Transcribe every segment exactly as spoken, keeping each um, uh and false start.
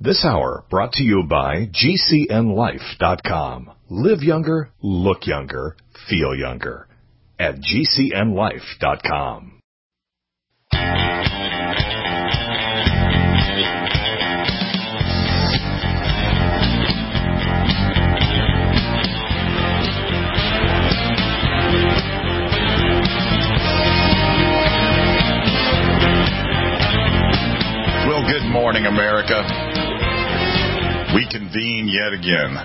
This hour brought to you by G C N Life dot com. Live younger, look younger, feel younger at G C N Life dot com. Well, good morning, America. We convene yet again.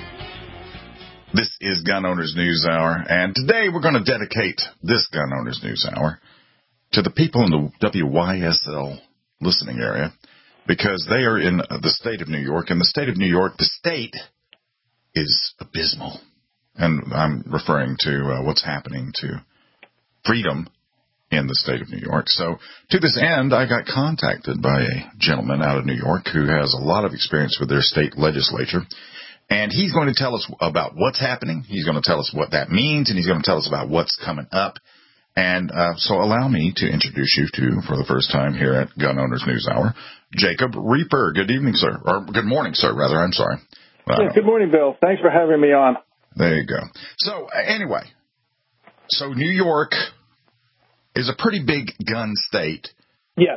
This is Gun Owners News Hour, and today we're going to dedicate this Gun Owners News Hour to the people in the W Y S L listening area, because they are in the state of New York. In the state of New York, the state is abysmal, and I'm referring to uh, what's happening to freedom in the state of New York. So to this end, I got contacted by a gentleman out of New York who has a lot of experience with their state legislature, and he's going to tell us about what's happening. He's going to tell us what that means, and he's going to tell us about what's coming up. And uh, so allow me to introduce you to, for the first time here at Gun Owners News Hour, Jacob Reaper. Good evening, sir. Or good morning, sir, rather. I'm sorry. Yeah, good morning, Bill. Thanks for having me on. There you go. So anyway, so New York is a pretty big gun state. Yes.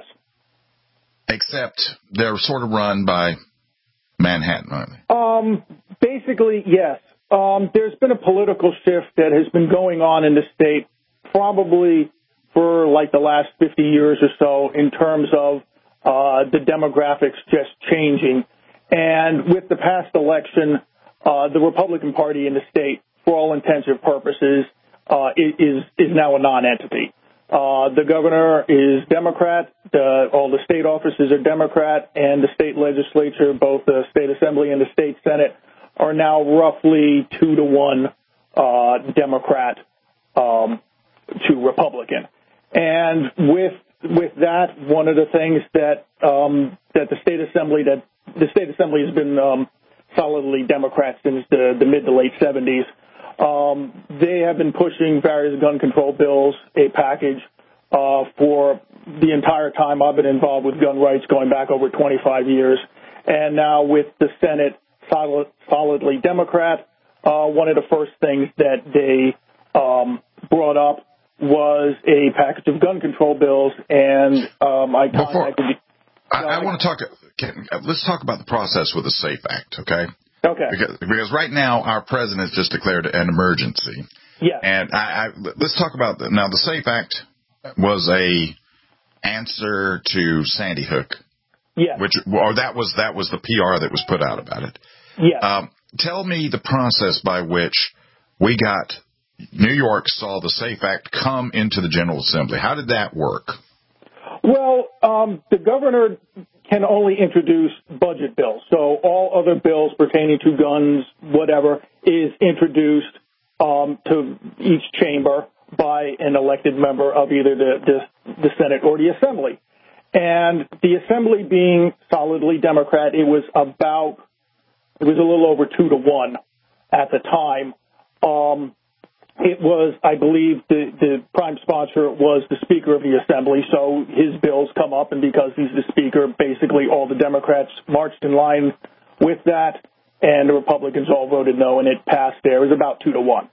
Except they're sort of run by Manhattan, aren't they? Um, basically, yes. Um, there's been a political shift that has been going on in the state probably for like the last fifty years or so in terms of uh, the demographics just changing. And with the past election, uh, the Republican Party in the state, for all intents and purposes, uh, is, is now a non-entity. Uh, the governor is Democrat, the, all the state offices are Democrat, and the state legislature, both the state assembly and the state senate, are now roughly two to one uh, Democrat um, to Republican. And with with that, one of the things that um, that the state assembly that the state assembly has been um, solidly Democrat since the, the mid to late seventies. Um, they have been pushing various gun control bills, a package, uh, for the entire time I've been involved with gun rights, going back over twenty-five years. And now with the Senate solid, solidly Democrat, uh, one of the first things that they um, brought up was a package of gun control bills, and um, I contacted Before, I, I want to talk, can, let's talk about the process with the SAFE Act, okay? Okay. Because, because right now our president has just declared an emergency. Yeah. And I, I, let's talk about the, now the SAFE Act was a answer to Sandy Hook. Yeah. Which or that was that was the P R that was put out about it. Yeah. Um, tell me the process by which we got New York saw the SAFE Act come into the General Assembly. How did that work? Well, um, the governor can only introduce budget bills. So all other bills pertaining to guns, whatever, is introduced um, to each chamber by an elected member of either the, the, the Senate or the Assembly. And the Assembly being solidly Democrat, it was about, it was a little over two to one at the time. Um, It was, I believe, the, the prime sponsor was the Speaker of the Assembly, so his bills come up, and because he's the Speaker, basically all the Democrats marched in line with that, and the Republicans all voted no, and it passed there. It was about two to one.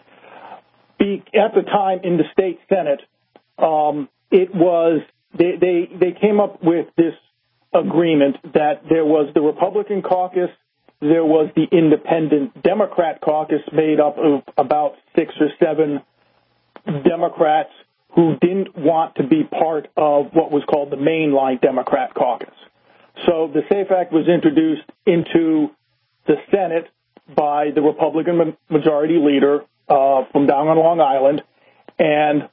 Be, at the time in the state Senate, um, it was, they, they, they came up with this agreement that there was the Republican caucus, there was the Independent Democrat caucus made up of about six or seven Democrats who didn't want to be part of what was called the mainline Democrat caucus. So the SAFE Act was introduced into the Senate by the Republican majority leader uh, from down on Long Island, and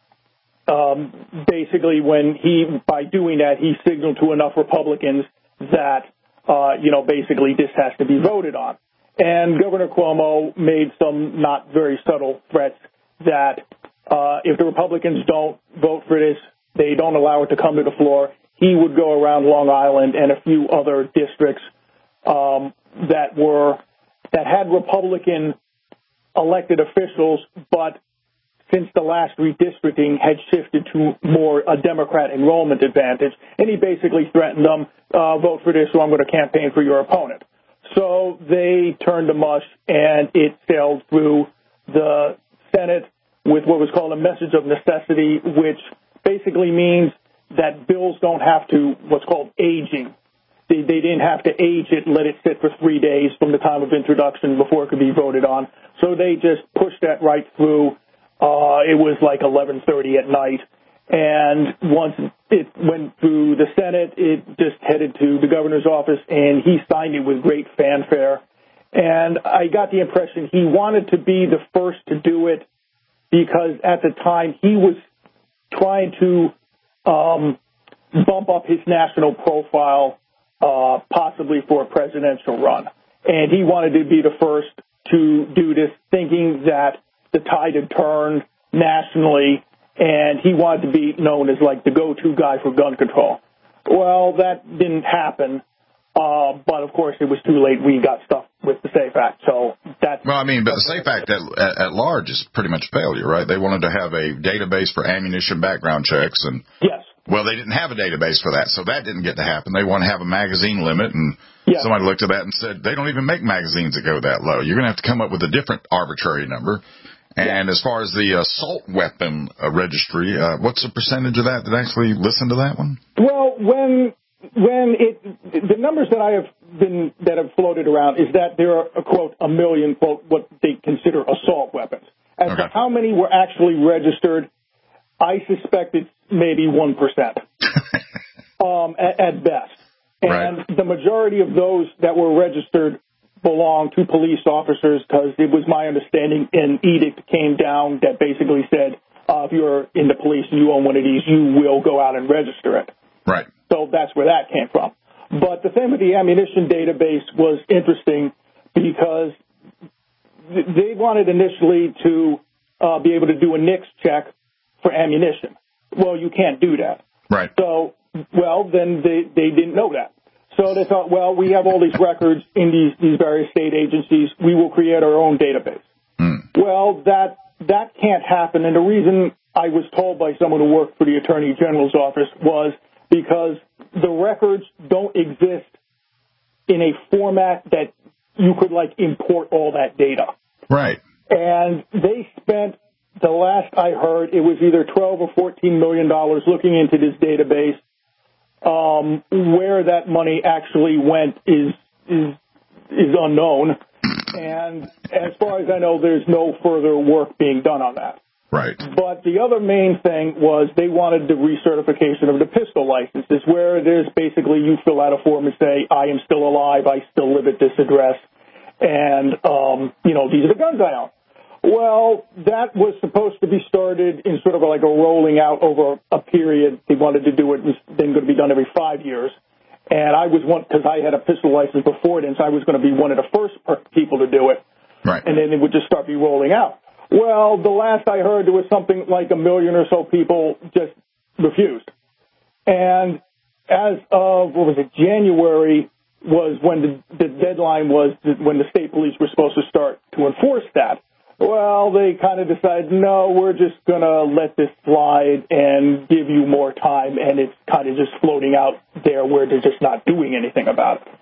um, basically when he, by doing that, he signaled to enough Republicans that Uh, you know, basically this has to be voted on. And Governor Cuomo made some not very subtle threats that uh, if the Republicans don't vote for this, they don't allow it to come to the floor, he would go around Long Island and a few other districts um, that were, that had Republican elected officials, but since the last redistricting had shifted to more a Democrat enrollment advantage. And he basically threatened them, uh, vote for this or I'm going to campaign for your opponent. So they turned to mush, and it sailed through the Senate with what was called a message of necessity, which basically means that bills don't have to, what's called aging. They, they didn't have to age it and let it sit for three days from the time of introduction before it could be voted on. So they just pushed that right through. Uh, it was like eleven thirty at night. And once it went through the Senate, it just headed to the governor's office, and he signed it with great fanfare. And I got the impression he wanted to be the first to do it because at the time he was trying to um, bump up his national profile, uh, possibly for a presidential run. And he wanted to be the first to do this, thinking that the tide had turned nationally, and he wanted to be known as like the go-to guy for gun control. Well, that didn't happen, uh, but of course it was too late. We got stuff with the SAFE Act, so that's... Well, I mean, but the SAFE Act at, at, at large is pretty much a failure, right? They wanted to have a database for ammunition background checks, and... Yes. Well, they didn't have a database for that, so that didn't get to happen. They want to have a magazine limit, and yes. Somebody looked at that and said, they don't even make magazines that go that low. You're going to have to come up with a different arbitrary number. And yes. As far as the assault weapon uh, registry, uh, what's the percentage of that that actually listen to that one? Well, when when it the numbers that I have been that have floated around is that there are a quote a million quote what they consider assault weapons. As okay. to how many were actually registered, I suspect it's maybe one percent um, at, at best. And right. The majority of those that were registered belong to police officers, because it was my understanding an edict came down that basically said, uh, if you're in the police and you own one of these, you will go out and register it. Right. So that's where that came from. But the thing with the ammunition database was interesting because they wanted initially to uh, be able to do a NICS check for ammunition. Well, you can't do that. Right. So, well, then they, they didn't know that. So they thought, well, we have all these records in these, these various state agencies. We will create our own database. Mm. Well, that that can't happen. And the reason I was told by someone who worked for the Attorney General's office was because the records don't exist in a format that you could, like, import all that data. Right. And they spent, the last I heard, it was either twelve or fourteen million dollars looking into this database. Um, where that money actually went is, is, is unknown. And as far as I know, there's no further work being done on that. Right. But the other main thing was they wanted the recertification of the pistol licenses, where it is basically you fill out a form and say, I am still alive, I still live at this address, and, um, you know, these are the guns I own. Well, that was supposed to be started in sort of like a rolling out over a period. They wanted to do it. It was then going to be done every five years. And I was one, because I had a pistol license before then, so I was going to be one of the first people to do it. Right. And then it would just start be rolling out. Well, the last I heard, there was something like a million or so people just refused. And as of, what was it, January was when the, the deadline was when the state police were supposed to start to enforce that. Well, they kind of decided, no, we're just going to let this slide and give you more time, and it's kind of just floating out there where they're just not doing anything about it.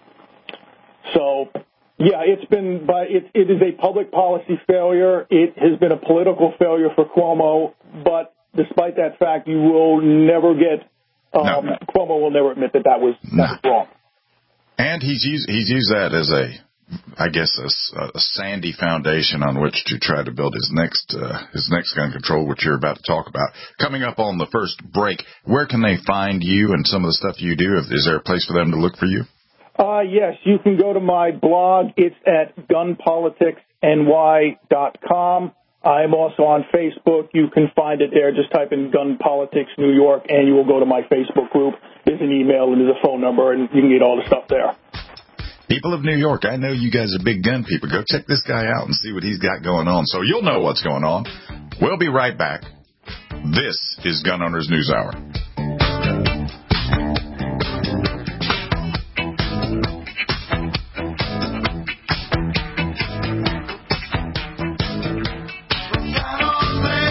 So, yeah, it's been, but it, it is a public policy failure. It has been a political failure for Cuomo, but despite that fact, you will never get, um, no. Cuomo will never admit that that was, that no. was wrong. And he's used, he's used that as a, I guess, a, a sandy foundation on which to try to build his next uh, his next gun control, which you're about to talk about. Coming up on the first break, where can they find you and some of the stuff you do? Is there a place for them to look for you? Uh, yes, you can go to my blog. It's at gun politics n y dot com. I'm also on Facebook. You can find it there. Just type in Gun Politics New York, and you will go to my Facebook group. There's an email and there's a phone number, and you can get all the stuff there. People of New York, I know you guys are big gun people. Go check this guy out and see what he's got going on, so you'll know what's going on. We'll be right back. This is Gun Owners News Hour. Got on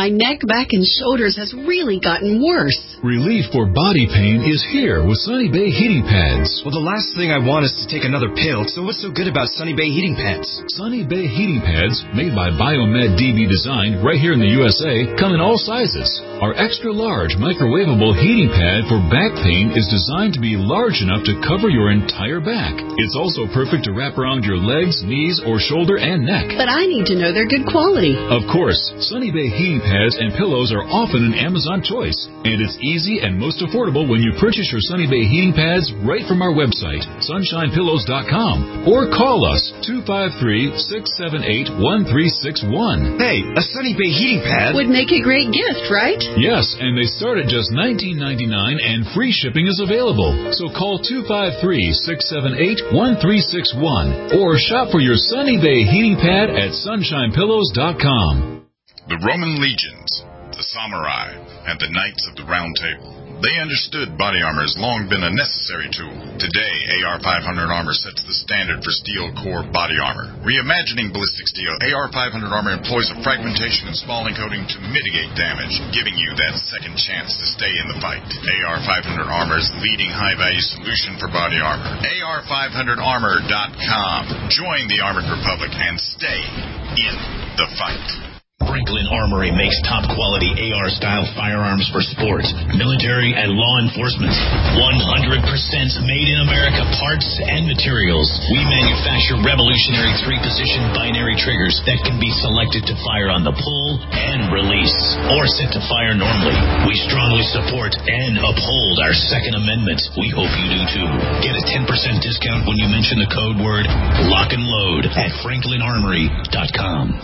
My neck, back, and shoulders has really gotten worse. Relief for body pain is here with Sunny Bay heating pads. Well, the last thing I want is to take another pill, so what's so good about Sunny Bay heating pads? Sunny Bay heating pads, made by Biomed D B Design right here in the U S A, come in all sizes. Our extra large microwavable heating pad for back pain is designed to be large enough to cover your entire back. It's also perfect to wrap around your legs, knees, or shoulder and neck. But I need to know they're good quality. Of course, Sunny Bay heating pads and pillows are often an Amazon choice, and it's easy and most affordable when you purchase your Sunny Bay heating pads right from our website, sunshine pillows dot com, or call us two five three, six seven eight, one three six one. Hey, a Sunny Bay heating pad would make a great gift, right? Yes, and they start at just nineteen ninety-nine, and free shipping is available. So call two five three, six seven eight, one three six one or shop for your Sunny Bay heating pad at sunshine pillows dot com. The Roman legions, the samurai, and the knights of the Round Table. They understood body armor has long been a necessary tool. Today, A R five hundred armor sets the standard for steel core body armor. Reimagining ballistic steel, A R five hundred armor employs a fragmentation and spalling coating to mitigate damage, giving you that second chance to stay in the fight. A R five hundred armor is the leading high-value solution for body armor. A R five hundred armor dot com. Join the Armored Republic and stay in the fight. Franklin Armory makes top-quality A R-style firearms for sport, military, and law enforcement. one hundred percent made in America parts and materials. We manufacture revolutionary three-position binary triggers that can be selected to fire on the pull and release, or set to fire normally. We strongly support and uphold our Second Amendment. We hope you do too. Get a ten percent discount when you mention the code word lock and load at franklin armory dot com.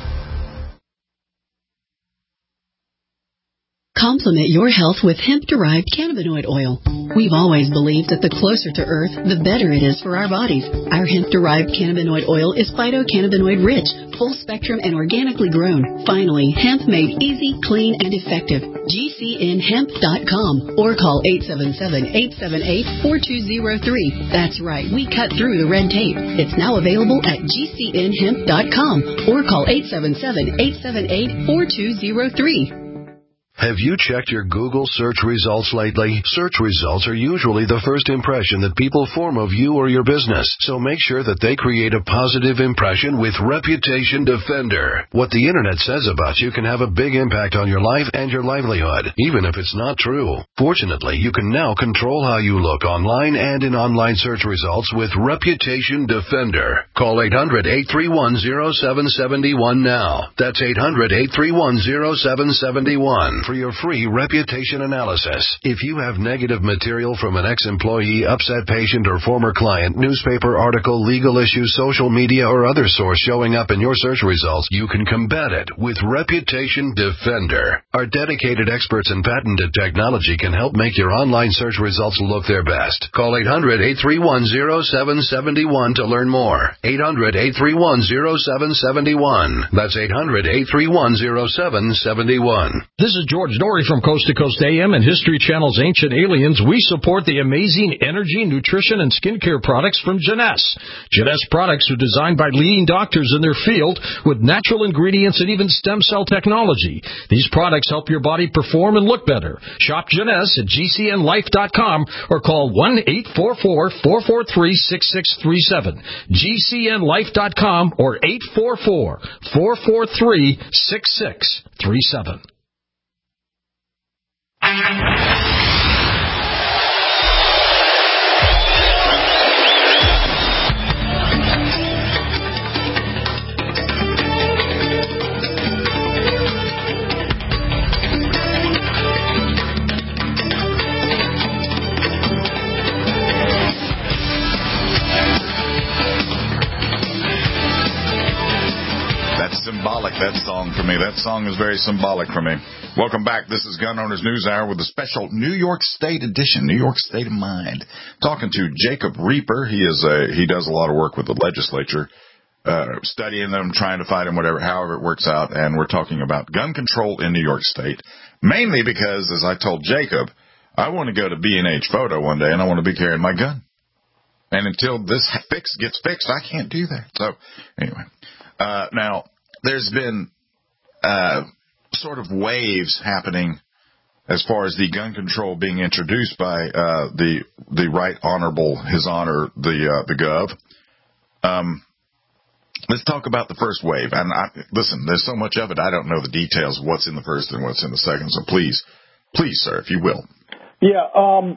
Complement your health with hemp-derived cannabinoid oil. We've always believed that the closer to Earth, the better it is for our bodies. Our hemp-derived cannabinoid oil is phytocannabinoid-rich, full-spectrum, and organically grown. Finally, hemp made easy, clean, and effective. G C N hemp dot com or call eight seven seven, eight seven eight, four two zero three. That's right, we cut through the red tape. It's now available at G C N hemp dot com or call eight seven seven, eight seven eight, four two zero three. Have you checked your Google search results lately? Search results are usually the first impression that people form of you or your business, so make sure that they create a positive impression with Reputation Defender. What the internet says about you can have a big impact on your life and your livelihood, even if it's not true. Fortunately, you can now control how you look online and in online search results with Reputation Defender. Call eight hundred, eight three one, zero seven seven one now. That's eight hundred, eight three one, zero seven seven one. For your free reputation analysis. If you have negative material from an ex-employee, upset patient, or former client, newspaper article, legal issue, social media, or other source showing up in your search results, you can combat it with Reputation Defender. Our dedicated experts in patented technology can help make your online search results look their best. Call eight hundred, eight three one, zero seven seven one to learn more. eight hundred, eight three one, zero seven seven one. That's eight hundred, eight three one, zero seven seven one. This is George Norrie from Coast to Coast A M and History Channel's Ancient Aliens. We support the amazing energy, nutrition, and skincare products from Jeunesse. Jeunesse products are designed by leading doctors in their field with natural ingredients and even stem cell technology. These products help your body perform and look better. Shop Jeunesse at G C N life dot com or call one eight four four, four four three, six six three seven. G C N life dot com or eight four four, four four three, six six three seven. That's symbolic, that song for me. That song is very symbolic for me. Welcome back. This is Gun Owners News Hour with a special New York State edition, New York State of Mind. Talking to Jacob Reaper. He is a, he does a lot of work with the legislature, uh, studying them, trying to fight them, whatever, however it works out. And we're talking about gun control in New York State, mainly because, as I told Jacob, I want to go to B and H Photo one day and I want to be carrying my gun. And until this fix gets fixed, I can't do that. So anyway, uh, now there's been, uh, sort of waves happening as far as the gun control being introduced by uh, the the Right Honorable, His Honor, the uh, the Gov. Um, let's talk about the first wave. And I, listen, there's so much of it, I don't know the details of what's in the first and what's in the second. So please, please, sir, if you will. Yeah. Um,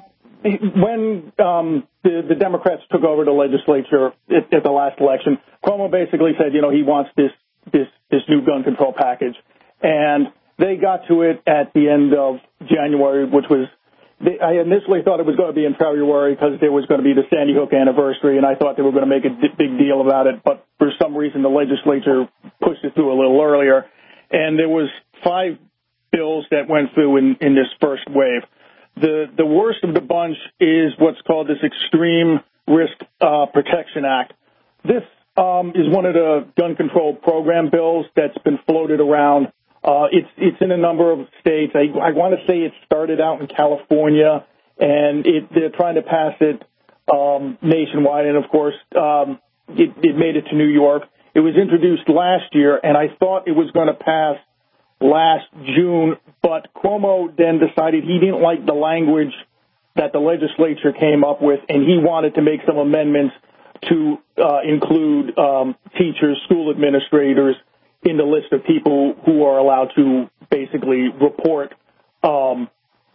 when um, the, the Democrats took over the legislature at, at the last election, Cuomo basically said, you know, he wants this this this new gun control package, and they got to it at the end of January, which was, they, I initially thought it was going to be in February because there was going to be the Sandy Hook anniversary, and I thought they were going to make a d- big deal about it. But for some reason, the legislature pushed it through a little earlier, and there was five bills that went through in, in this first wave. The the worst of the bunch is what's called this Extreme Risk uh, Protection Act. This um, is one of the gun control program bills that's been floated around. Uh, it's it's in a number of states. I, I want to say it started out in California, and it, they're trying to pass it um, nationwide. And, of course, um, it, it made it to New York. It was introduced last year, and I thought it was going to pass last June, but Cuomo then decided he didn't like the language that the legislature came up with, and he wanted to make some amendments to uh, include um, teachers, school administrators, in the list of people who are allowed to basically report um,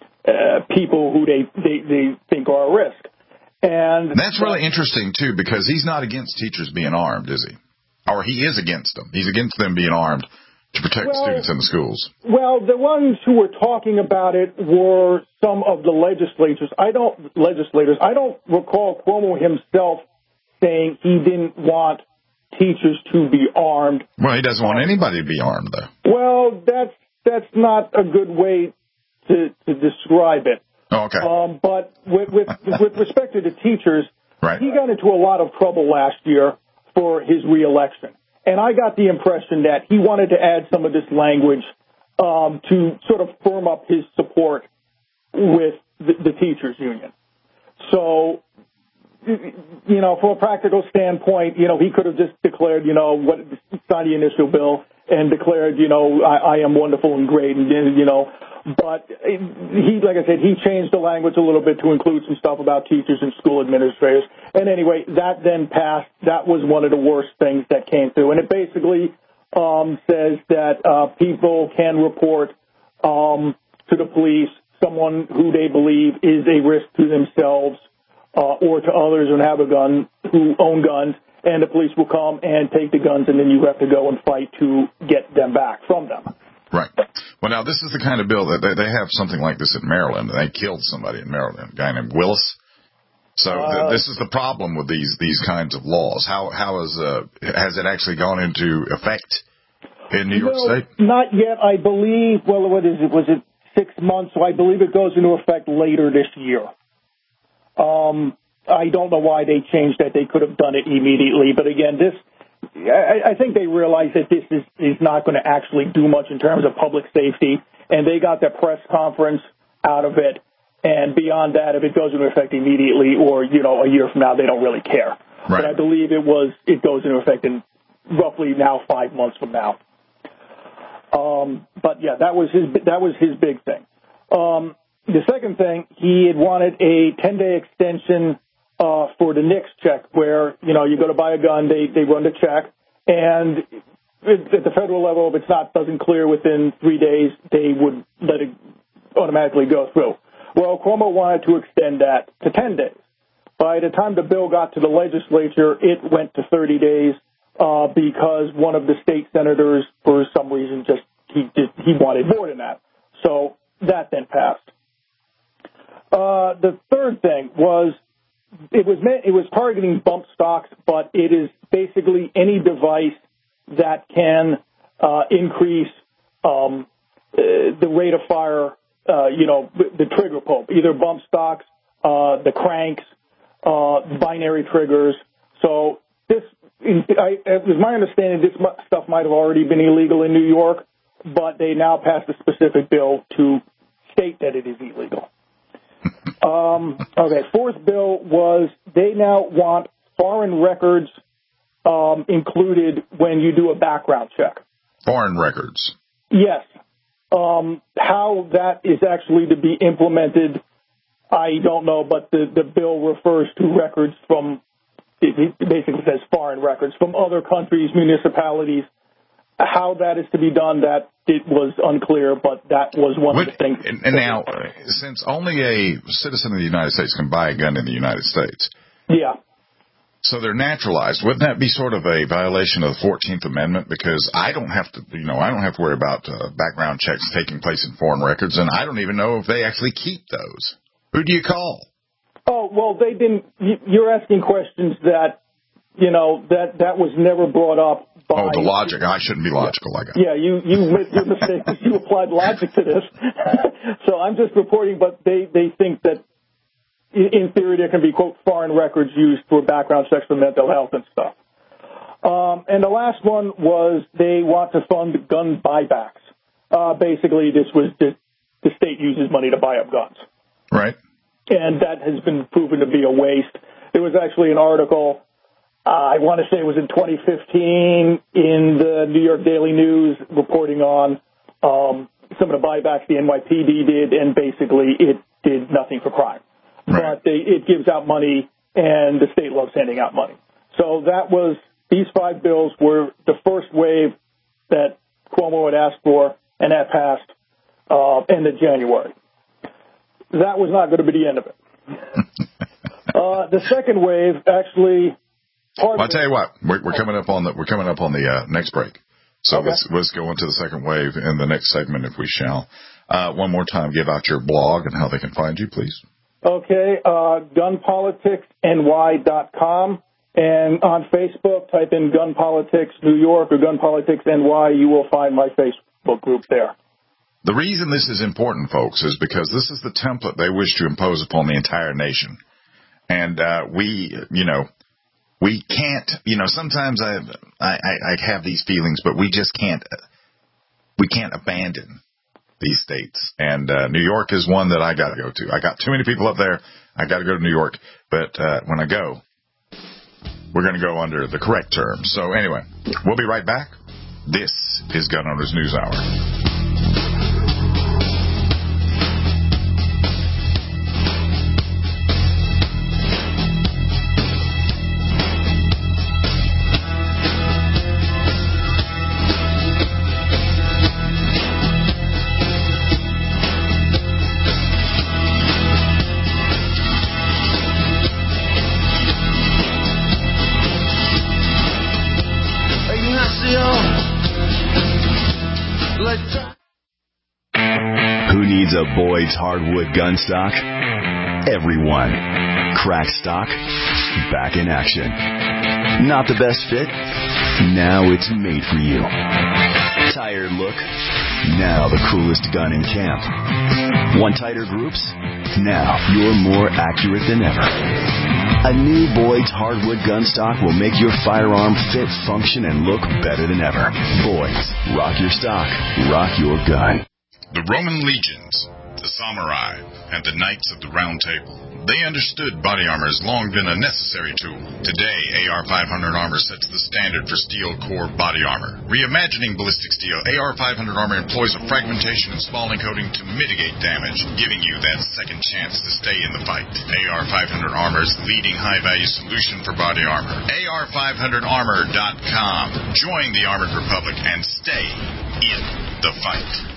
uh, people who they, they, they think are a risk. And that's really interesting, too, because he's not against teachers being armed, is he? Or he is against them. He's against them being armed to protect well, students in the schools. Well, the ones who were talking about it were some of the legislators. I don't legislators. I don't recall Cuomo himself saying he didn't want teachers to be armed. Well, he doesn't want anybody to be armed, though. Well, that's that's not a good way to, to describe it. Oh, okay. Um, but with with, with respect to the teachers, right. He got into a lot of trouble last year for his reelection, and I got the impression that he wanted to add some of this language um, to sort of firm up his support with the, the teachers union. So, you know, from a practical standpoint, you know, he could have just declared, you know, what signed the initial bill and declared, you know, I, I am wonderful and great, and, you know, but he, like I said, he changed the language a little bit to include some stuff about teachers and school administrators. And anyway, that then passed. That was one of the worst things that came through. And it basically um, says that uh, people can report um, to the police someone who they believe is a risk to themselves uh, or to others who have a gun, who own guns, and the police will come and take the guns, and then you have to go and fight to get them back from them. Right. Well, now, this is the kind of bill that they, they have something like this in Maryland. They killed somebody in Maryland, a guy named Willis. So uh, th- this is the problem with these these kinds of laws. How how is uh, has it actually gone into effect in New York no, State? Not yet. I believe. Well, what is it? Was it six months? So I believe it goes into effect later this year. Um, I don't know why they changed that. They could have done it immediately. But again, this. I, I think they realize that this is, is not going to actually do much in terms of public safety, and they got their press conference out of it. And beyond that, if it goes into effect immediately or, you know, a year from now, they don't really care. Right. But I believe it was it goes into effect in roughly now five months from now. Um, but yeah, that was his that was his big thing. Um, the second thing, he had wanted a ten-day extension Uh, for the NICS check, where, you know, you go to buy a gun, they, they run the check, and at the federal level, if it's not, doesn't clear within three days, they would let it automatically go through. Well, Cuomo wanted to extend that to ten days. By the time the bill got to the legislature, it went to thirty days, uh, because one of the state senators, for some reason, just, he just, he wanted more than that. So that then passed. Uh, the third thing was, It was meant, it was targeting bump stocks, but it is basically any device that can uh, increase um, uh, the rate of fire, uh, you know, the trigger pull, either bump stocks, uh, the cranks, uh, binary triggers. So this, I, it was my understanding this stuff might have already been illegal in New York, but they now passed a specific bill to state that it is illegal. Um, okay, fourth bill was they now want foreign records um, included when you do a background check. Foreign records? Yes. Um, how that is actually to be implemented, I don't know, but the, the bill refers to records from, it basically says foreign records from other countries, municipalities. How that is to be done, that it was unclear, but that was one what, of the things. And, and now, since only a citizen of the United States can buy a gun in the United States. Yeah. So they're naturalized. Wouldn't that be sort of a violation of the fourteenth Amendment? Because I don't have to, you know, I don't have to worry about uh, background checks taking place in foreign records, and I don't even know if they actually keep those. Who do you call? Oh, well, they didn't. You're asking questions that, you know, that, that was never brought up by. Oh, the logic. I shouldn't be logical. Yeah. I got Yeah, you, you made your mistake because you applied logic to this. So I'm just reporting, but they, they think that in theory there can be, quote, foreign records used for background checks for mental health and stuff. Um, and the last one was they want to fund gun buybacks. Uh, basically, this was just the state uses money to buy up guns. Right. And that has been proven to be a waste. There was actually an article, uh, I want to say it was in twenty fifteen, in the New York Daily News reporting on um, some of the buybacks the N Y P D did, and basically it did nothing for crime. Right. But they, it gives out money, and the state loves handing out money. So that was, these five bills were the first wave that Cuomo had asked for, and that passed uh, end of January. That was not going to be the end of it. uh, the second wave, actually, part well, I'll of tell you what, we're, we're coming up on the we're coming up on the uh, next break. So okay. let's let's go into the second wave in the next segment, if we shall. Uh, one more time, give out your blog and how they can find you, please. Okay, uh, gun politics N Y dot com, and on Facebook, type in Gun Politics New York or Gun Politics N Y. You will find my Facebook group there. The reason this is important, folks, is because this is the template they wish to impose upon the entire nation. And uh, we, you know, we can't, you know, sometimes I, I, I have these feelings, but we just can't, we can't abandon these states. And uh, New York is one that I got to go to. I got too many people up there. I got to go to New York. But uh, when I go, we're going to go under the correct terms. So anyway, we'll be right back. This is Gun Owners News Hour. Who needs a Boyd's hardwood gun stock? Everyone. Crack stock, back in action. Not the best fit? Now it's made for you. Tired look? Now the coolest gun in camp. Want tighter groups? Now you're more accurate than ever. A new Boyd's hardwood gun stock will make your firearm fit, function, and look better than ever. Boyd's. Rock your stock. Rock your gun. The Roman legions, the samurai, and the knights of the Round Table, they understood body armor has long been a necessary tool. Today, A R five hundred armor sets the standard for steel core body armor. Reimagining ballistic steel, A R five hundred armor employs a fragmentation and spalling coating to mitigate damage, giving you that second chance to stay in the fight. A R five hundred armor is the leading high-value solution for body armor. A R five hundred armor dot com. Join the Armored Republic and stay in the fight.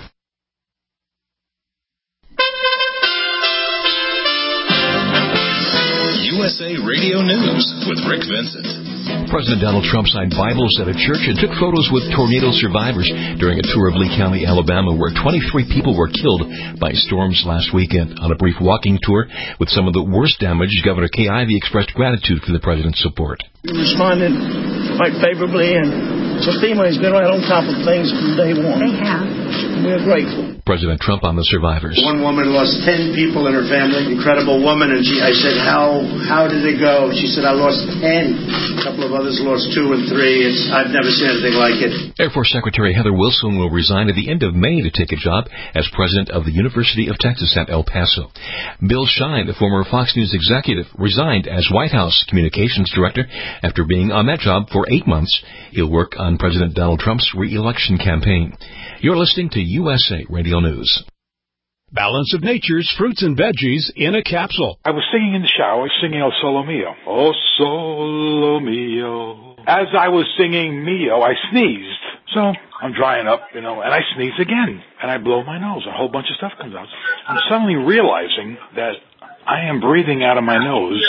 U S A Radio News with Rick Vincent. President Donald Trump signed Bibles at a church and took photos with tornado survivors during a tour of Lee County, Alabama, where twenty-three people were killed by storms last weekend. On a brief walking tour with some of the worst damage, Governor Kay Ivey expressed gratitude for the president's support. We responded quite favorably, and so FEMA has been right on top of things from day one. They have. We're grateful. President Trump on the survivors. One woman lost ten people in her family. Incredible woman. And she, I said, how how did it go? She said, I lost ten. A couple of others lost two and three. It's, I've never seen anything like it. Air Force Secretary Heather Wilson will resign at the end of May to take a job as president of the University of Texas at El Paso. Bill Shine, the former Fox News executive, resigned as White House communications director after being on that job for eight months. He'll work on President Donald Trump's re-election campaign. You're listening listening to U S A Radio News. Balance of Nature's fruits and veggies in a capsule. I was singing in the shower, singing El Solo Mio. Oh, Solo Mio. As I was singing Mio, I sneezed. So I'm drying up, you know, and I sneeze again. And I blow my nose. A whole bunch of stuff comes out. I'm suddenly realizing that I am breathing out of my nose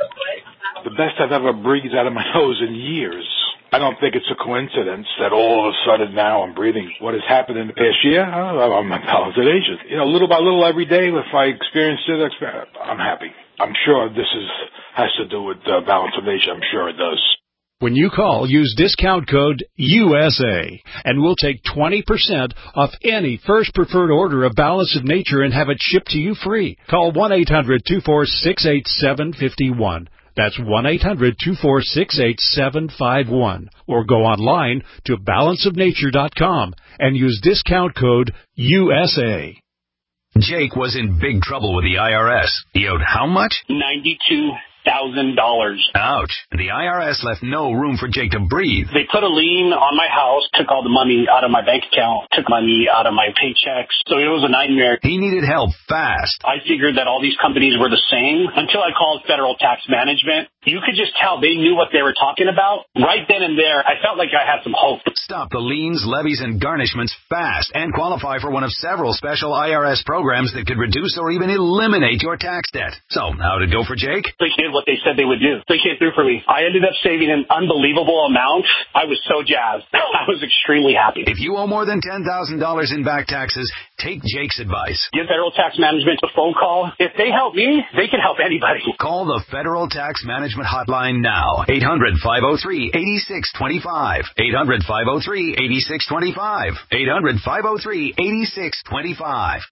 the best I've ever breathed out of my nose in years. I don't think it's a coincidence that all of a sudden now I'm breathing. What has happened in the past year? I'm Balance of Nature. You know, little by little every day, if I experience it, I'm happy. I'm sure this is has to do with uh, Balance of Nature. I'm sure it does. When you call, use discount code U S A, and we'll take twenty percent off any first preferred order of Balance of Nature and have it shipped to you free. Call one eight hundred two four six eight seven five one. That's one eight hundred two four six eight seven five one. Or go online to balance of nature dot com and use discount code U S A. Jake was in big trouble with the I R S. He owed how much? ninety-two thousand dollars. Ouch. The I R S left no room for Jake to breathe. They put a lien on my house, took all the money out of my bank account, took money out of my paychecks. So it was a nightmare. He needed help fast. I figured that all these companies were the same until I called Federal Tax Management. You could just tell they knew what they were talking about. Right then and there, I felt like I had some hope. Stop the liens, levies, and garnishments fast and qualify for one of several special I R S programs that could reduce or even eliminate your tax debt. So, how'd it go for Jake? They did what they said they would do. They came through for me. I ended up saving an unbelievable amount. I was so jazzed. I was extremely happy. If you owe more than ten thousand dollars in back taxes, take Jake's advice. Give Federal Tax Management a phone call. If they help me, they can help anybody. Call the Federal Tax Management Hotline now. eight hundred five oh three eight six two five. eight hundred five oh three eight six two five. eight hundred five oh three eight six two five.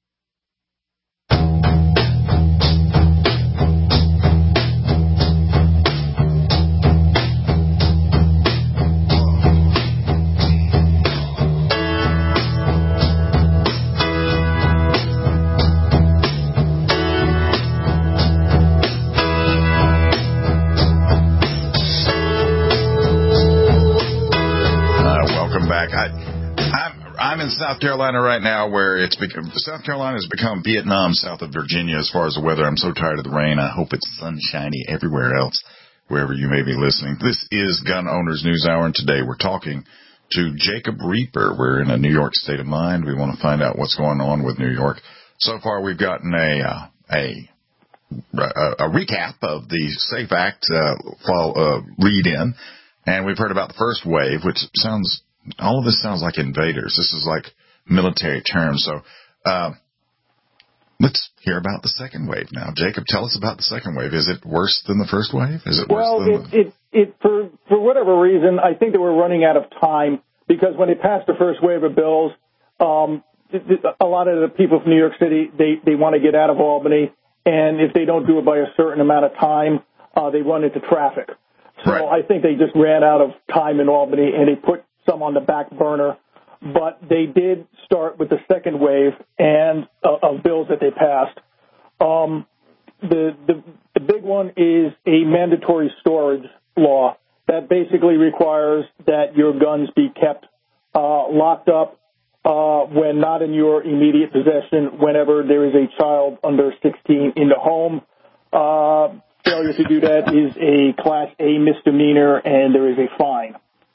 Back. I, I'm, I'm in South Carolina right now, where it's become South Carolina has become Vietnam south of Virginia as far as the weather. I'm so tired of the rain. I hope it's sunshiny everywhere else, wherever you may be listening. This is Gun Owners News Hour, and today we're talking to Jacob Reaper. We're in a New York state of mind. We want to find out what's going on with New York. So far, we've gotten a uh, a, a a recap of the SAFE Act uh, fall, uh, read-in, and we've heard about the first wave, which sounds. All of this sounds like invaders. This is like military terms. So uh, let's hear about the second wave now. Jacob, tell us about the second wave. Is it worse than the first wave? Is it worse well, than it, the... it, it, for, for whatever reason, I think they were running out of time, because when they passed the first wave of bills, um, a lot of the people from New York City, they, they want to get out of Albany, and if they don't do it by a certain amount of time, uh, they run into traffic. So right. I think they just ran out of time in Albany, and they put some on the back burner, but they did start with the second wave and uh, of bills that they passed. Um, the, the the big one is a mandatory storage law that basically requires that your guns be kept uh, locked up uh, when not in your immediate possession, whenever there is a child under sixteen in the home. Uh, failure to do that is a Class A misdemeanor, and there is a fine.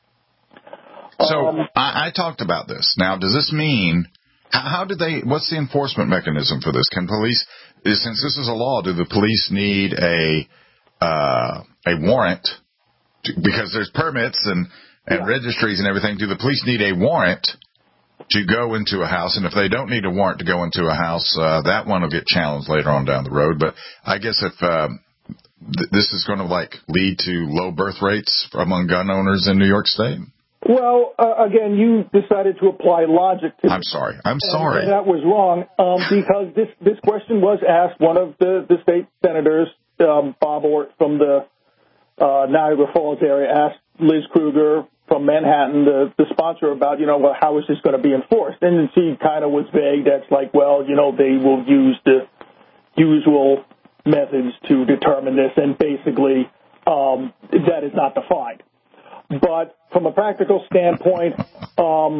So um, I, I talked about this. Now, does this mean how, how did they? What's the enforcement mechanism for this? Can police, since this is a law, do the police need a uh, a warrant? To, because there's permits and and yeah. registries and everything. Do the police need a warrant to go into a house? And if they don't need a warrant to go into a house, uh, that one will get challenged later on down the road. But I guess if um, th- this is going to like lead to low birth rates among gun owners in New York State. Well, uh, again, you decided to apply logic to I'm sorry. I'm sorry. And that was wrong, um, because this, this question was asked. One of the, the state senators, um, Bob Ortt from the uh, Niagara Falls area, asked Liz Kruger from Manhattan, the, the sponsor, about, you know, well, how is this going to be enforced? And she kind of was vague. That's like, well, you know, they will use the usual methods to determine this, and basically um, that is not defined. But from a practical standpoint, um,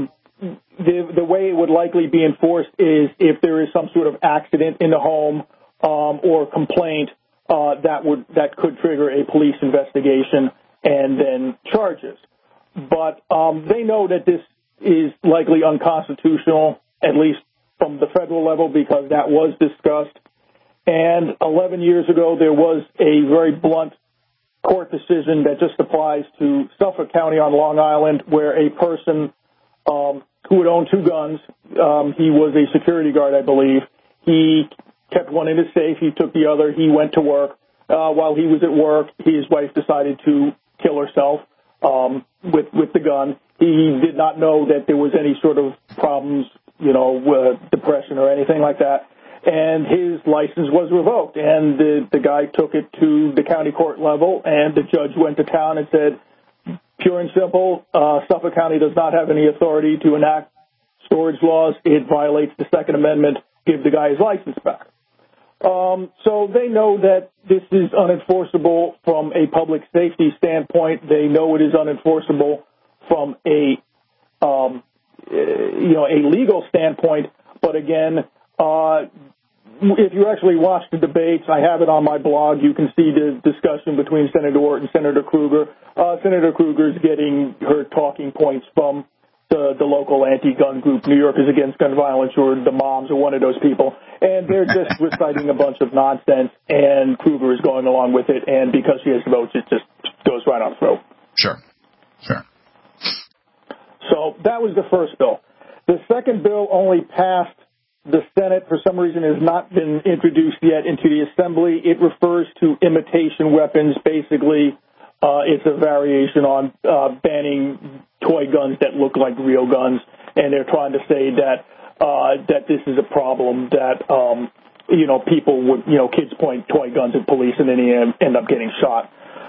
the the way it would likely be enforced is if there is some sort of accident in the home um, or complaint uh, that would that could trigger a police investigation and then charges. But um, they know that this is likely unconstitutional, at least from the federal level, because that was discussed. And eleven years ago, there was a very blunt court decision that just applies to Suffolk County on Long Island, where a person um, who had owned two guns, um, he was a security guard, I believe. He kept one in his safe. He took the other. He went to work. Uh, while he was at work, his wife decided to kill herself um, with with the gun. He did not know that there was any sort of problems, you know, uh, depression or anything like that. And his license was revoked. And the, the guy took it to the county court level, and the judge went to town and said, pure and simple, uh, Suffolk County does not have any authority to enact storage laws. It violates the Second Amendment. Give the guy his license back. Um, so they know that this is unenforceable from a public safety standpoint. They know it is unenforceable from a, um, you know, a legal standpoint. But again, uh, if you actually watch the debates, I have it on my blog. You can see the discussion between Senator Orr and Senator Kruger. Uh, Senator Kruger is getting her talking points from the, the local anti-gun group, New Yorkers Against Gun Violence, or the Moms, or one of those people. And they're just reciting a bunch of nonsense, and Kruger is going along with it. And because she has votes, it just goes right on through. Sure. Sure. So that was the first bill. The second bill only passed the Senate. For some reason, has not been introduced yet into the Assembly. It refers to imitation weapons. Basically, uh, it's a variation on uh, banning toy guns that look like real guns, and they're trying to say that uh, that this is a problem, that um, you know people would, you know, kids point toy guns at police and then they end up getting shot.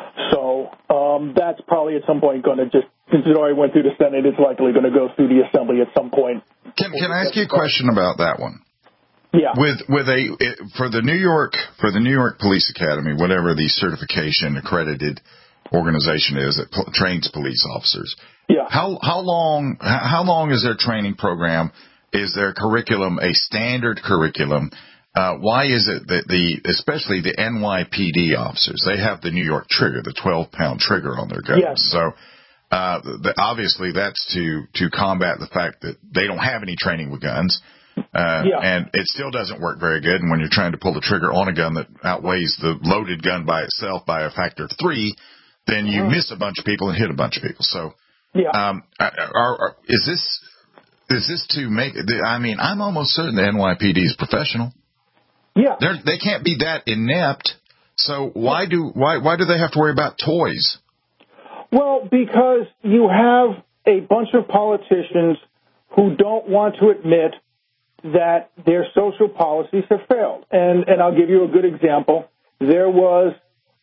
So um, that's probably at some point going to just, since it already went through the Senate, it's likely going to go through the Assembly at some point. Can, can I ask you a question about that one? Yeah. With with a for the New York for the New York Police Academy, whatever the certification accredited organization is that p- trains police officers. Yeah. How how long how long is their training program? Is their curriculum a standard curriculum? Uh, why is it that the, especially the N Y P D officers, they have the New York trigger, the twelve pound trigger on their guns. Yes. So, uh, the, obviously that's to, to combat the fact that they don't have any training with guns. Uh, yeah. and it still doesn't work very good. And when you're trying to pull the trigger on a gun that outweighs the loaded gun by itself by a factor of three, then you mm-hmm. miss a bunch of people and hit a bunch of people. So, yeah. um, are, are, is this, is this to make, I mean, I'm almost certain the N Y P D is professional. Yeah, They're, they can't be that inept. So why do why why do they have to worry about toys? Well, because you have a bunch of politicians who don't want to admit that their social policies have failed. And and I'll give you a good example. There was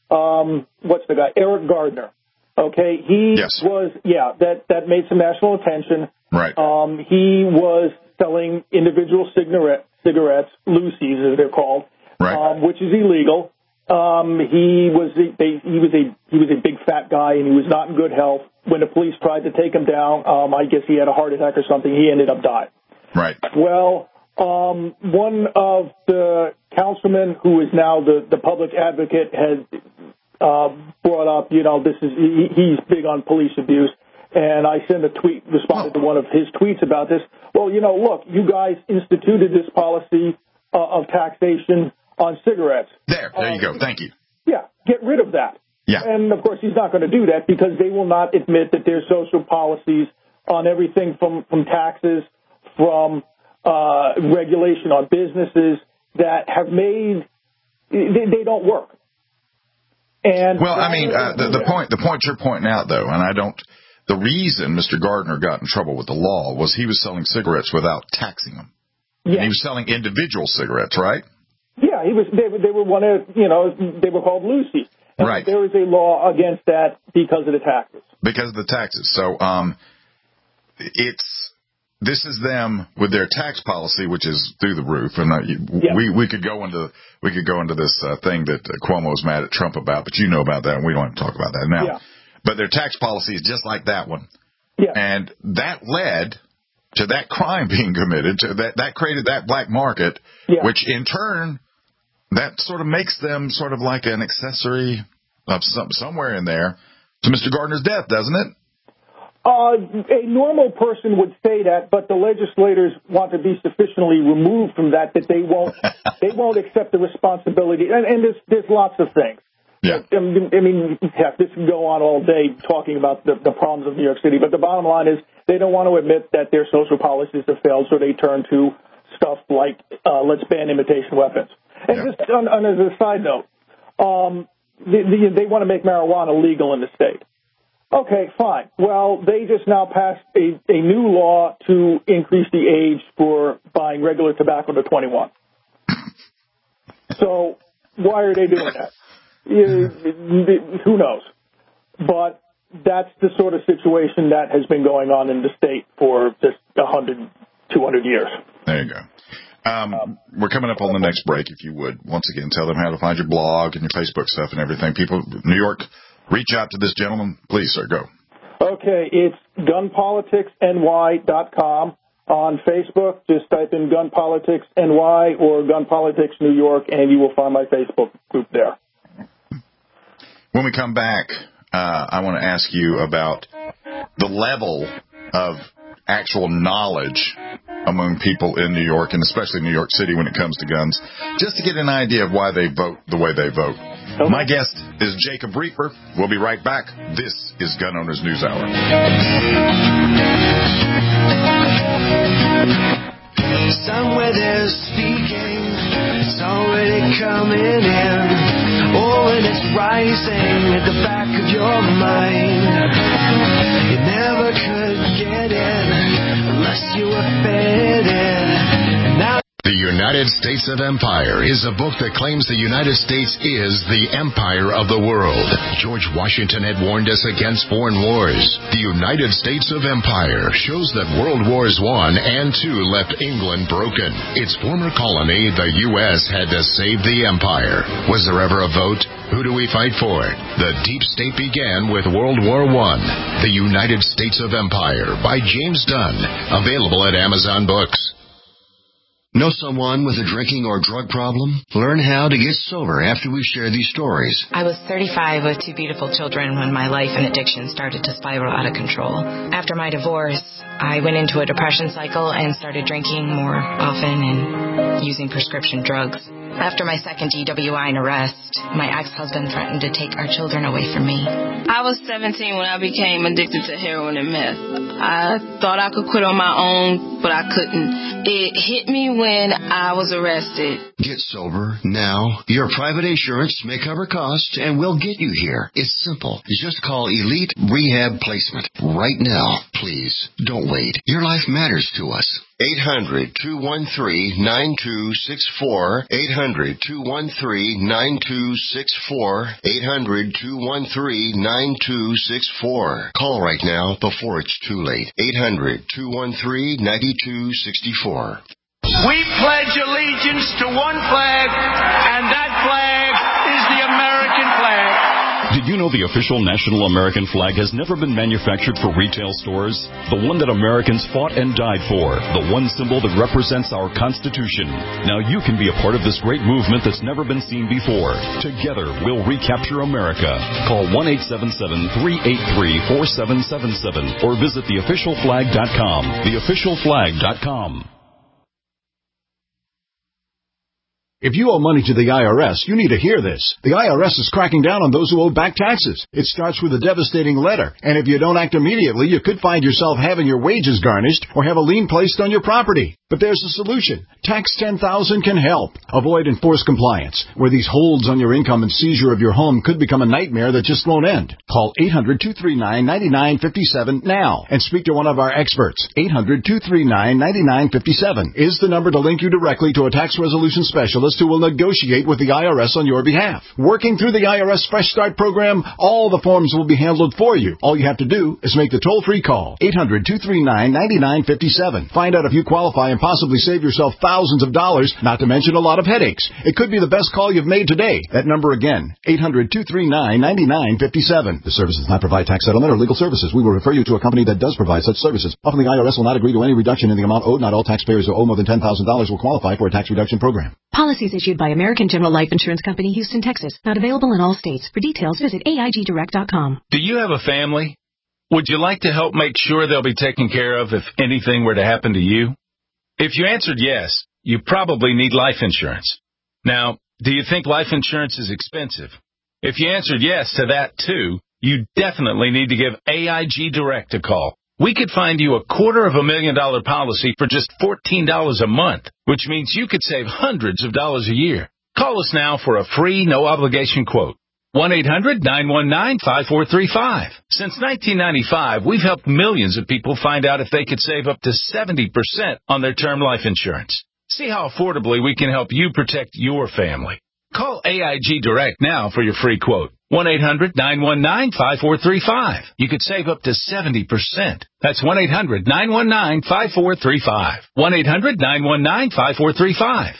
um, what's the guy? Eric Gardner. Okay, he yes. was yeah that that made some national attention. Right. Um, he was selling individual cigarette. cigarettes, Lucy's as they're called, right. um, which is illegal. Um, he was a, they, he was a he was a big fat guy, and he was not in good health. When the police tried to take him down, um, I guess he had a heart attack or something. He ended up dying. Right. Well, um, one of the councilmen who is now the the public advocate has uh, brought up, you know, this is he, he's big on police abuse. And I sent a tweet, responded to one of his tweets about this. Well, you know, look, you guys instituted this policy uh, of taxation on cigarettes. There, there um, you go. Thank you. Yeah, get rid of that. Yeah. And, of course, he's not going to do that because they will not admit that their social policies on everything from, from taxes, from uh, regulation on businesses that have made they, they don't work. And well, I mean, uh, the, the point the point you're pointing out, though, and I don't. The reason Mister Gardner got in trouble with the law was he was selling cigarettes without taxing them. Yeah. And he was selling individual cigarettes, right? Yeah, he was. They, they were one of, you know, they were called Lucy. And right. There is a law against that because of the taxes. Because of the taxes. So, um, it's this is them with their tax policy, which is through the roof. And uh, yeah. we we could go into we could go into this uh, thing that uh, Cuomo's mad at Trump about, but you know about that, and we don't have to talk about that now. Yeah. But their tax policy is just like that one. Yeah. And that led to that crime being committed, to that, that created that black market, yeah. which in turn, that sort of makes them sort of like an accessory of some, somewhere in there to Mister Gardner's death, doesn't it? Uh, a normal person would say that, but the legislators want to be sufficiently removed from that that they won't they won't accept the responsibility. And, and there's there's lots of things. Yeah. I mean, I mean heck, this can go on all day talking about the, the problems of New York City, but the bottom line is they don't want to admit that their social policies have failed, so they turn to stuff like uh, let's ban imitation weapons. And yeah. just on, on, as a side note, um, the, the, they want to make marijuana legal in the state. Okay, fine. Well, they just now passed a, a new law to increase the age for buying regular tobacco to twenty-one. So why are they doing that? Who knows? But that's the sort of situation that has been going on in the state for just one hundred, two hundred years. There you go. Um, um, we're coming up on the next break, if you would. Once again, tell them how to find your blog and your Facebook stuff and everything. People, New York, reach out to this gentleman. Please, sir, go. Okay, it's gun politics N Y dot com. On Facebook, just type in Gun Politics N Y or Gun Politics New York, and you will find my Facebook group there. When we come back, uh, I want to ask you about the level of actual knowledge among people in New York, and especially New York City when it comes to guns, just to get an idea of why they vote the way they vote. Okay. My guest is Jacob Reaper. We'll be right back. This is Gun Owners News Hour. Somewhere they're speaking, it's already coming in. Oh, and it's rising at the back of your mind. You never could get in unless you were fed in. Now The United States of Empire is a book that claims the United States is the empire of the world. George Washington had warned us against foreign wars. The United States of Empire shows that World Wars One and Two left England broken. Its former colony, the U S, had to save the empire. Was there ever a vote? Who do we fight for? The deep state began with World War One. The United States of Empire by James Dunn. Available at Amazon Books. Know someone with a drinking or drug problem? Learn how to get sober after we share these stories. I was thirty-five with two beautiful children when my life and addiction started to spiral out of control. After my divorce, I went into a depression cycle and started drinking more often and using prescription drugs. After my second D W I and arrest, my ex-husband threatened to take our children away from me. I was seventeen when I became addicted to heroin and meth. I thought I could quit on my own, but I couldn't. It hit me when I was arrested. Get sober now. Your private insurance may cover costs and we'll get you here. It's simple. Just call Elite Rehab Placement right now. Please, don't wait. Your life matters to us. eight hundred, two one three, nine two six four. eight hundred, two one three, nine two six four. eight hundred, two one three, nine two six four. Call right now before it's too late. eight hundred, two one three, nine two six four. We pledge allegiance to one flag, and that flag is the American flag. Did you know the official national American flag has never been manufactured for retail stores? The one that Americans fought and died for. The one symbol that represents our Constitution. Now you can be a part of this great movement that's never been seen before. Together, we'll recapture America. Call one eight seven seven, three eight three, four seven seven seven or visit the official flag dot com. the official flag dot com. If you owe money to the I R S, you need to hear this. The I R S is cracking down on those who owe back taxes. It starts with a devastating letter, and if you don't act immediately, you could find yourself having your wages garnished or have a lien placed on your property. But there's a solution. Tax ten thousand can help. Avoid enforced compliance, where these holds on your income and seizure of your home could become a nightmare that just won't end. Call eight hundred, two three nine, nine nine five seven now and speak to one of our experts. eight hundred, two three nine, nine nine five seven is the number to link you directly to a tax resolution specialist specialist who will negotiate with the I R S on your behalf. Working through the I R S Fresh Start program, all the forms will be handled for you. All you have to do is make the toll-free call, eight hundred, two three nine, nine nine five seven. Find out if you qualify and possibly save yourself thousands of dollars, not to mention a lot of headaches. It could be the best call you've made today. That number again, eight hundred, two three nine, nine nine five seven. The service does not provide tax settlement or legal services. We will refer you to a company that does provide such services. Often the I R S will not agree to any reduction in the amount owed. Not all taxpayers who owe more than ten thousand dollars will qualify for a tax reduction program. Policies issued by American General Life Insurance Company, Houston, Texas. Not available in all states. For details, visit A I G direct dot com. Do you have a family? Would you like to help make sure they'll be taken care of if anything were to happen to you? If you answered yes, you probably need life insurance. Now, do you think life insurance is expensive? If you answered yes to that too, you definitely need to give A I G Direct a call. We could find you a quarter of a million dollar policy for just fourteen dollars a month, which means you could save hundreds of dollars a year. Call us now for a free, no-obligation quote. one eight hundred, nine one nine, five four three five. Since nineteen ninety-five, we've helped millions of people find out if they could save up to seventy percent on their term life insurance. See how affordably we can help you protect your family. Call A I G Direct now for your free quote. one eight hundred, nine one nine, five four three five. You could save up to seventy percent. That's one eight hundred, nine one nine, five four three five. one eight hundred, nine one nine, five four three five.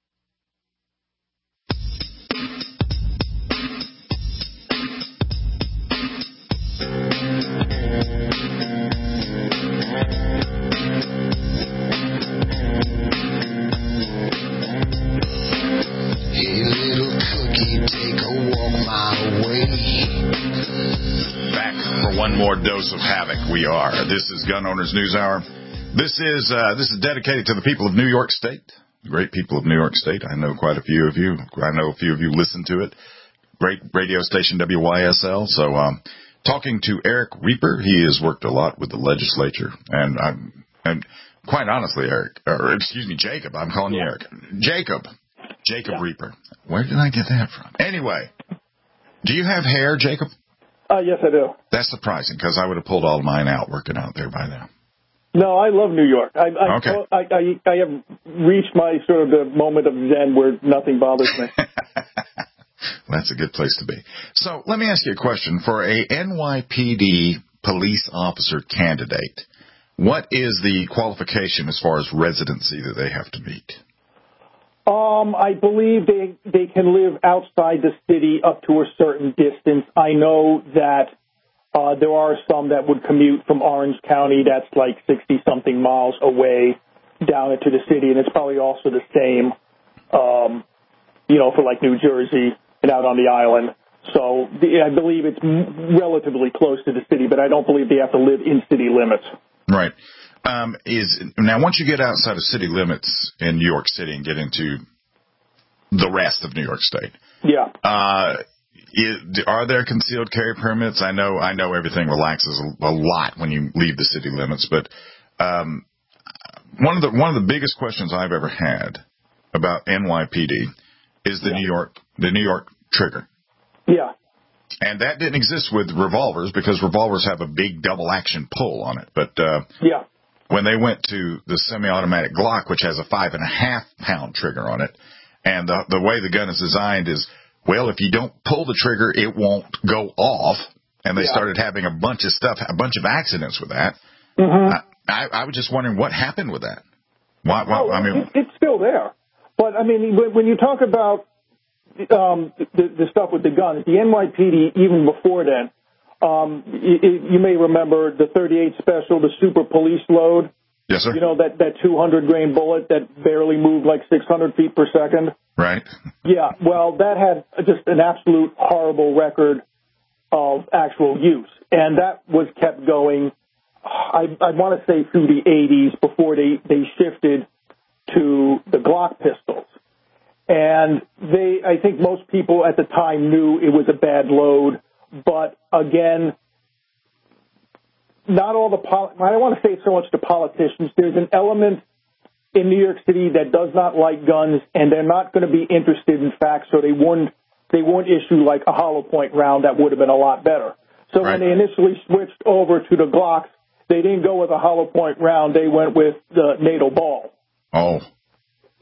Back for one more dose of havoc. We are. This is Gun Owners News Hour. This is uh, this is dedicated to the people of New York State. Great people of New York State. I know quite a few of you. I know a few of you listen to it. Great radio station W Y S L. So, um, talking to Eric Reaper. He has worked a lot with the legislature, and I'm and quite honestly, Eric, or excuse me, Jacob. I'm calling you Eric. Jacob. Jacob yeah. Reaper. Where did I get that from? Anyway, do you have hair, Jacob? Uh, yes, I do. That's surprising, because I would have pulled all of mine out working out there by now. No, I love New York. I, I, okay. I, I, I have reached my sort of the moment of zen where nothing bothers me. That's a good place to be. So let me ask you a question. For a N Y P D police officer candidate, what is the qualification as far as residency that they have to meet? Um, I believe they they can live outside the city up to a certain distance. I know that uh, there are some that would commute from Orange County. That's like sixty-something miles away down into the city, and it's probably also the same, um, you know, for like New Jersey and out on the island. So the, I believe it's m- relatively close to the city, but I don't believe they have to live in city limits. Right. Um, is now once you get outside of city limits in New York City and get into the rest of New York State, yeah, uh, is, are there concealed carry permits? I know, I know everything relaxes a, a lot when you leave the city limits, but um, one of the one of the biggest questions I've ever had about N Y P D is the yeah. New York the New York trigger. Yeah. And that didn't exist with revolvers because revolvers have a big double action pull on it, but uh, yeah. When they went to the semi-automatic Glock, which has a five and a half pound trigger on it, and the, the way the gun is designed is, well, if you don't pull the trigger, it won't go off. And they yeah. started having a bunch of stuff, a bunch of accidents with that. Mm-hmm. I, I, I was just wondering what happened with that. Why? why oh, I mean, it, it's still there, but I mean, when you talk about um, the, the stuff with the guns, the N Y P D even before then. Um, you, you may remember the thirty-eight Special, the super police load. Yes, sir. You know, that, that two hundred grain bullet that barely moved like six hundred feet per second. Right. Yeah, well, that had just an absolute horrible record of actual use. And that was kept going, I, I want to say, through the eighties before they, they shifted to the Glock pistols. And they, I think most people at the time knew it was a bad load. But again, not all the, pol- I don't want to say so much to politicians. There's an element in New York City that does not like guns, and they're not going to be interested in facts, so they wouldn't, they won't issue like a hollow point round that would have been a lot better. So right. when they initially switched over to the Glocks, they didn't go with a hollow point round. They went with the NATO ball. Oh.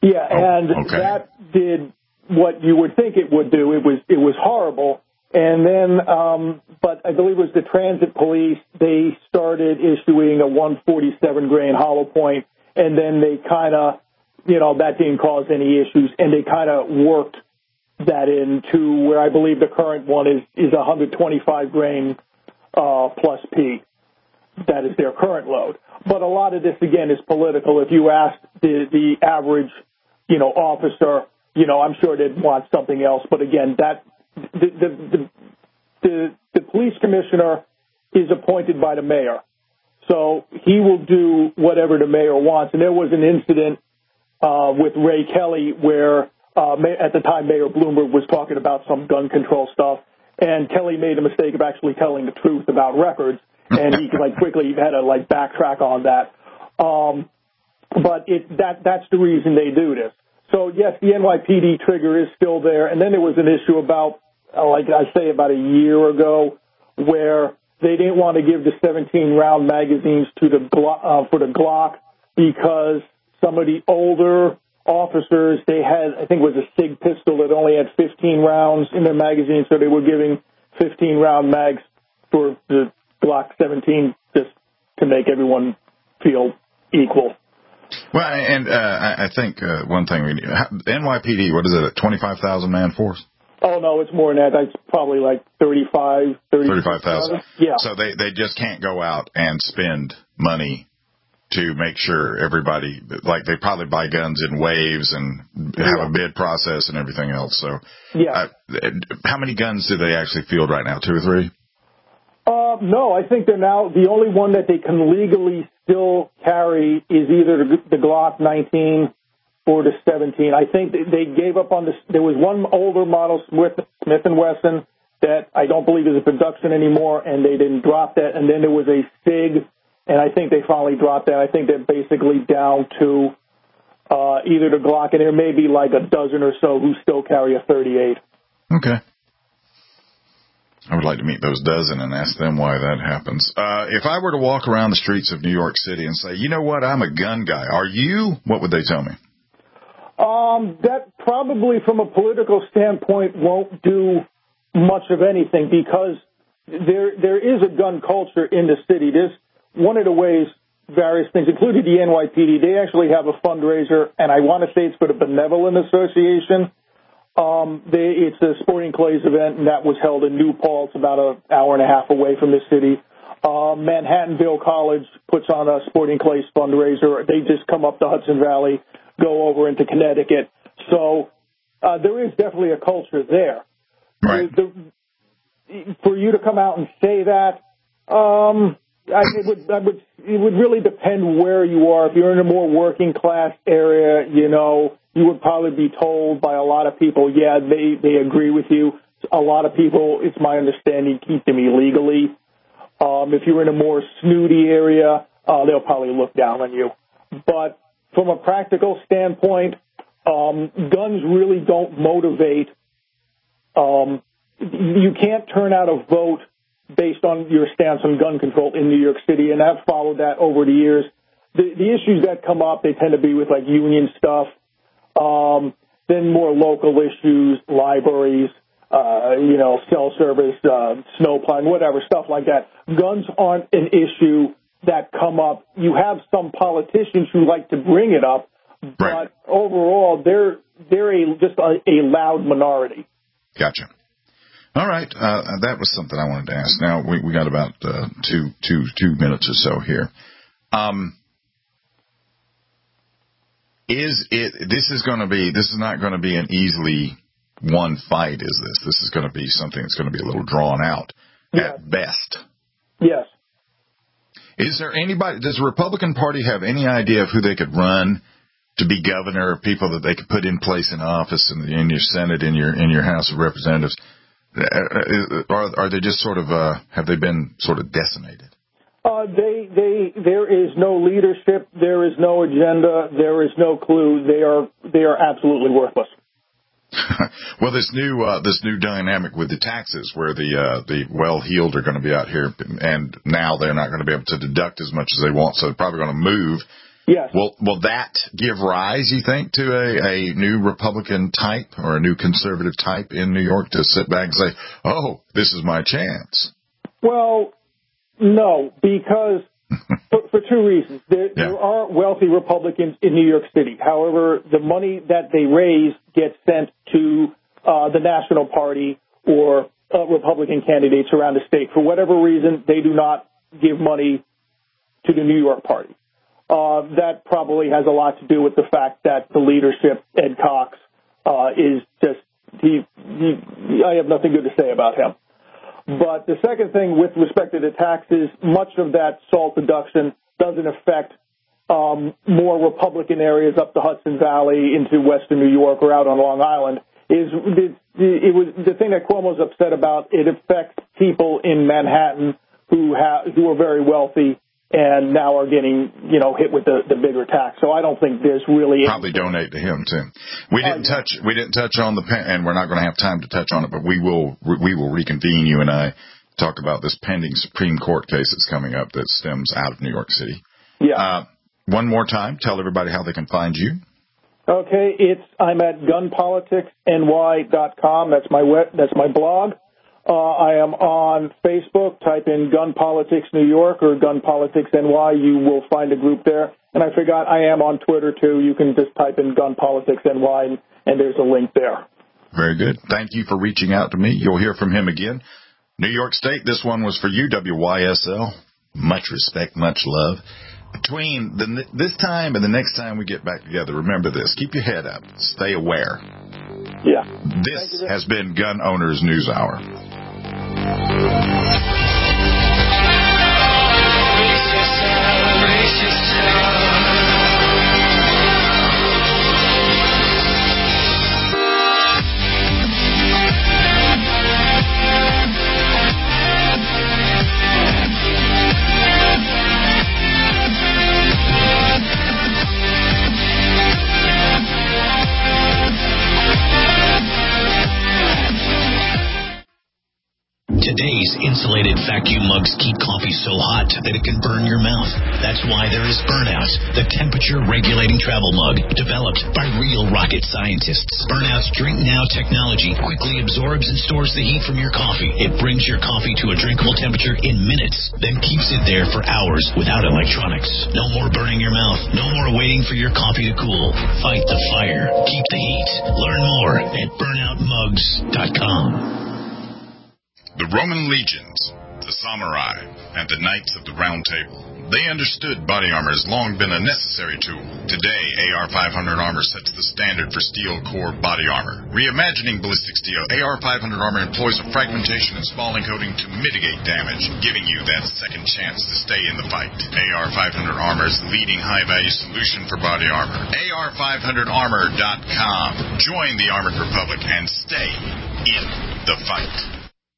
Yeah, and oh, okay. that did what you would think it would do. It was it was horrible. And then, um, but I believe it was the transit police. They started issuing a one forty-seven grain hollow point, and then they kind of, you know, that didn't cause any issues, and they kind of worked that into where I believe the current one is is one twenty-five grain uh, plus P. That is their current load. But a lot of this again is political. If you ask the the average, you know, officer, you know, I'm sure they'd want something else. But again, that. The, the, the, the, the police commissioner is appointed by the mayor. So he will do whatever the mayor wants. And there was an incident uh, with Ray Kelly where uh, at the time Mayor Bloomberg was talking about some gun control stuff. And Kelly made a mistake of actually telling the truth about records. And he like quickly had to like backtrack on that. Um, but it, that that's the reason they do this. So, yes, the N Y P D trigger is still there. And then there was an issue about, like I say, about a year ago where they didn't want to give the seventeen round magazines to the uh, for the Glock because some of the older officers, they had, I think it was a SIG pistol that only had fifteen rounds in their magazine, so they were giving fifteen round mags for the Glock seventeen just to make everyone feel equal. Well, and uh, I think uh, one thing we need, N Y P D, what is it, a twenty-five thousand man force? Oh, no, it's more than that. That's probably like thirty-five, thirty-five thousand. Yeah. So they, they just can't go out and spend money to make sure everybody, like they probably buy guns in waves and have yeah. a bid process and everything else. So yeah. Uh, how many guns do they actually field right now, two or three? Uh, no, I think they're now, the only one that they can legally still carry is either the, the Glock nineteen or the seventeen. I think they gave up on this. There was one older model, Smith, Smith and Wesson, that I don't believe is in production anymore, and they didn't drop that. And then there was a SIG, and I think they finally dropped that. I think they're basically down to uh, either the Glock, and there may be like a dozen or so who still carry a thirty-eight. Okay. I would like to meet those dozen and ask them why that happens. Uh, if I were to walk around the streets of New York City and say, you know what, I'm a gun guy. Are you? What would they tell me? Um, that probably from a political standpoint won't do much of anything because there there is a gun culture in the city. There's one of the ways various things, including the N Y P D, they actually have a fundraiser, and I want to say it's for the Benevolent Association. Um, they, it's a sporting clays event, and that was held in New Paltz, about an hour and a half away from the city. Uh, Manhattanville College puts on a sporting clays fundraiser. They just come up the Hudson Valley, go over into Connecticut. So uh, there is definitely a culture there. Right. The, the, for you to come out and say that, um, I, it would, I would, it would really depend where you are. If you're in a more working class area, you know, you would probably be told by a lot of people, yeah, they, they agree with you. A lot of people, it's my understanding, keep them illegally. Um, if you're in a more snooty area, uh, they'll probably look down on you. But from a practical standpoint, um, guns really don't motivate. Um, you can't turn out a vote based on your stance on gun control in New York City, and I've followed that over the years. The, the issues that come up, they tend to be with, like, union stuff, um, then more local issues, libraries, uh, you know, cell service, uh, snow plowing, whatever, stuff like that. Guns aren't an issue that come up. You have some politicians who like to bring it up, but right. overall, they're they're a, just a, a loud minority. Gotcha. All right, uh, that was something I wanted to ask. Now we we got about uh, two two two minutes or so here. Um, is it? This is going to be. This is not going to be an easily won fight. Is this? This is going to be something that's going to be a little drawn out yes. at best. Yes. Is there anybody? Does the Republican Party have any idea of who they could run to be governor, or people that they could put in place in office in, in your Senate, in your in your House of Representatives? Are, are they just sort of, uh, have they been sort of decimated? Uh, they, they, there is no leadership. There is no agenda. There is no clue. They are, they are absolutely worthless. Well, this new, uh, this new dynamic with the taxes where the, uh, the well-heeled are going to be out here, and now they're not going to be able to deduct as much as they want, so they're probably going to move Yes. Will will that give rise, you think, to a, a new Republican type or a new conservative type in New York to sit back and say, oh, this is my chance? Well, no, because for, for two reasons. There, yeah. there are wealthy Republicans in New York City. However, the money that they raise gets sent to uh, the National Party or uh, Republican candidates around the state. For whatever reason, they do not give money to the New York Party. Uh, that probably has a lot to do with the fact that the leadership, Ed Cox, uh, is just, he, he, I have nothing good to say about him. But the second thing with respect to the taxes, much of that SALT deduction doesn't affect um, more Republican areas up the Hudson Valley into western New York or out on Long Island. Is it, it was the thing that Cuomo's upset about. It affects people in Manhattan who have who are very wealthy and now are getting, you know, hit with the, the bigger tax. So I don't think there's really probably donate to him too. We didn't uh, touch we didn't touch on the and we're not going to have time to touch on it, but we will we will reconvene, you and I, talk about this pending Supreme Court case that's coming up that stems out of New York City. Yeah. Uh, one more time, tell everybody how they can find you. Okay, it's I'm at gun politics N Y dot com. That's my web, that's my blog. Uh, I am on Facebook. Type in Gun Politics New York or Gun Politics N Y. You will find a group there. And I forgot I am on Twitter, too. You can just type in Gun Politics N Y, and, and there's a link there. Very good. Thank you for reaching out to me. You'll hear from him again. New York State, this one was for you, W Y S L. Much respect, much love. Between the, this time and the next time we get back together, remember this. Keep your head up. Stay aware. Yeah. This has been Gun Owners News Hour. Today's insulated vacuum mugs keep coffee so hot that it can burn your mouth. That's why there is Burnout, the temperature-regulating travel mug developed by real rocket scientists. Burnout's Drink Now technology quickly absorbs and stores the heat from your coffee. It brings your coffee to a drinkable temperature in minutes, then keeps it there for hours without electronics. No more burning your mouth. No more waiting for your coffee to cool. Fight the fire. Keep the heat. Learn more at burnout mugs dot com. The Roman legions, the samurai, and the knights of the Round Table. They understood body armor has long been a necessary tool. Today, A R five hundred armor sets the standard for steel core body armor. Reimagining ballistic steel, A R five hundred armor employs a fragmentation and spalling coating to mitigate damage, giving you that second chance to stay in the fight. A R five hundred armor is the leading high-value solution for body armor. A R five hundred armor dot com. Join the Armored Republic and stay in the fight.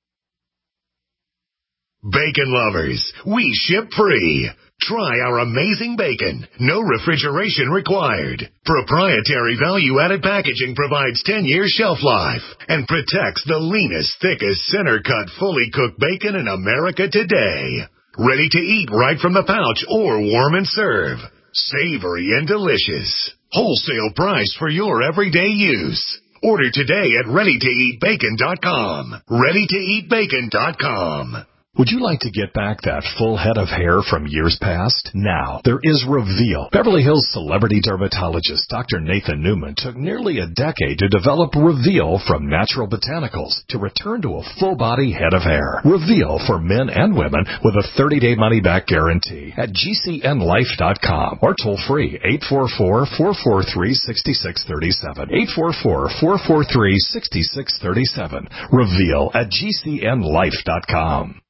Bacon lovers, we ship free. Try our amazing bacon. No refrigeration required. Proprietary value-added packaging provides ten years shelf life and protects the leanest, thickest, center-cut, fully cooked bacon in America today. Ready to eat right from the pouch or warm and serve. Savory and delicious. Wholesale price for your everyday use. Order today at ready to eat bacon dot com. ready to eat bacon dot com. Would you like to get back that full head of hair from years past? Now, there is Reveal. Beverly Hills celebrity dermatologist Doctor Nathan Newman took nearly a decade to develop Reveal from natural botanicals to return to a full-body head of hair. Reveal for men and women with a thirty-day money-back guarantee at G C N life dot com or toll-free eight four four, four four three, six six three seven. eight four four, four four three, six six three seven. Reveal at G C N life dot com.